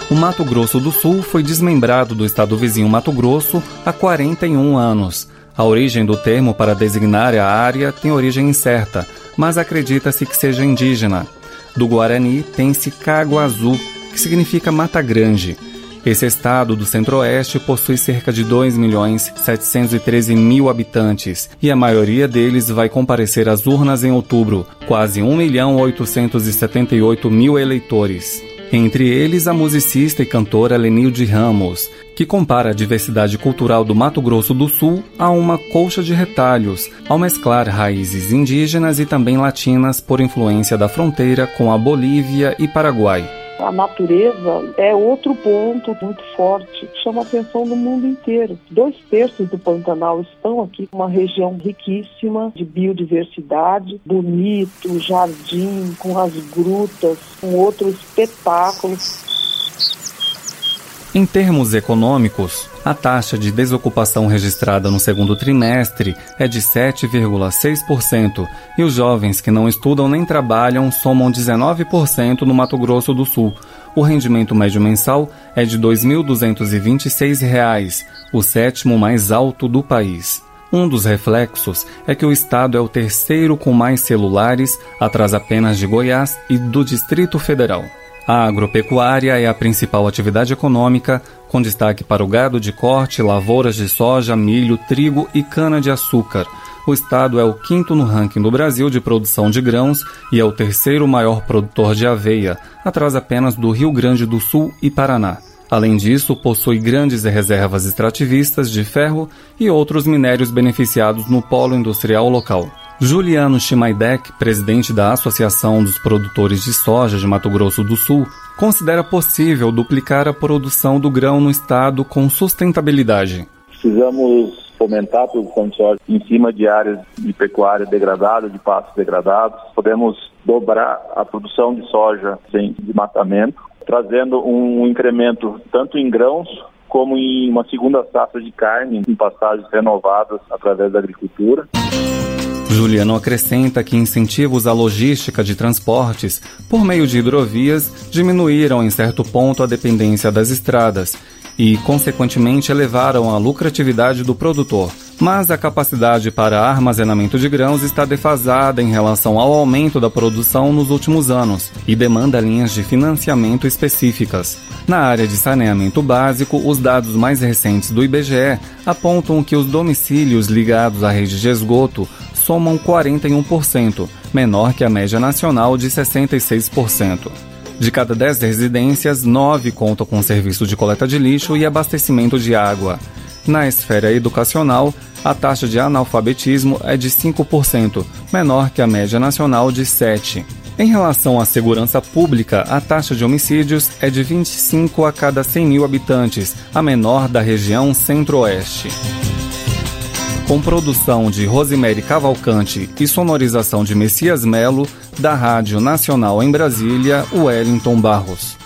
O Mato Grosso do Sul foi desmembrado do estado vizinho Mato Grosso há 41 anos. A origem do termo para designar a área tem origem incerta, mas acredita-se que seja indígena. Do Guarani tem-se Caguazu, que significa Mata Grande. Esse estado do centro-oeste possui cerca de 2.713.000 habitantes e a maioria deles vai comparecer às urnas em outubro, quase 1.878.000 eleitores. Entre eles, a musicista e cantora Lenilde Ramos, que compara a diversidade cultural do Mato Grosso do Sul a uma colcha de retalhos, ao mesclar raízes indígenas e também latinas por influência da fronteira com a Bolívia e Paraguai. A natureza é outro ponto muito forte, chama a atenção do mundo inteiro. 2/3 do Pantanal estão aqui, uma região riquíssima de biodiversidade, bonito, jardim, com as grutas, com outro espetáculo. Em termos econômicos, a taxa de desocupação registrada no segundo trimestre é de 7,6% e os jovens que não estudam nem trabalham somam 19% no Mato Grosso do Sul. O rendimento médio mensal é de R$ 2.226, o sétimo mais alto do país. Um dos reflexos é que o estado é o terceiro com mais celulares, atrás apenas de Goiás e do Distrito Federal. A agropecuária é a principal atividade econômica, com destaque para o gado de corte, lavouras de soja, milho, trigo e cana-de-açúcar. O estado é o quinto no ranking do Brasil de produção de grãos e é o terceiro maior produtor de aveia, atrás apenas do Rio Grande do Sul e Paraná. Além disso, possui grandes reservas extrativistas de ferro e outros minérios beneficiados no polo industrial local. Juliano Chimaidec, presidente da Associação dos Produtores de Soja de Mato Grosso do Sul, considera possível duplicar a produção do grão no estado com sustentabilidade. Precisamos fomentar a produção de soja em cima de áreas de pecuária degradada, de pastos degradados. Podemos dobrar a produção de soja sem desmatamento, trazendo um incremento tanto em grãos como em uma segunda safra de carne em pastagens renovadas através da agricultura. Juliano acrescenta que incentivos à logística de transportes por meio de hidrovias diminuíram em certo ponto a dependência das estradas e, consequentemente, elevaram a lucratividade do produtor. Mas a capacidade para armazenamento de grãos está defasada em relação ao aumento da produção nos últimos anos e demanda linhas de financiamento específicas. Na área de saneamento básico, os dados mais recentes do IBGE apontam que os domicílios ligados à rede de esgoto somam 41%, menor que a média nacional de 66%. De cada 10 residências, 9 contam com serviço de coleta de lixo e abastecimento de água. Na esfera educacional, a taxa de analfabetismo é de 5%, menor que a média nacional de 7%. Em relação à segurança pública, a taxa de homicídios é de 25 a cada 100.000 habitantes, a menor da região centro-oeste. Com produção de Rosemary Cavalcante e sonorização de Messias Melo, da Rádio Nacional em Brasília, Wellington Barros.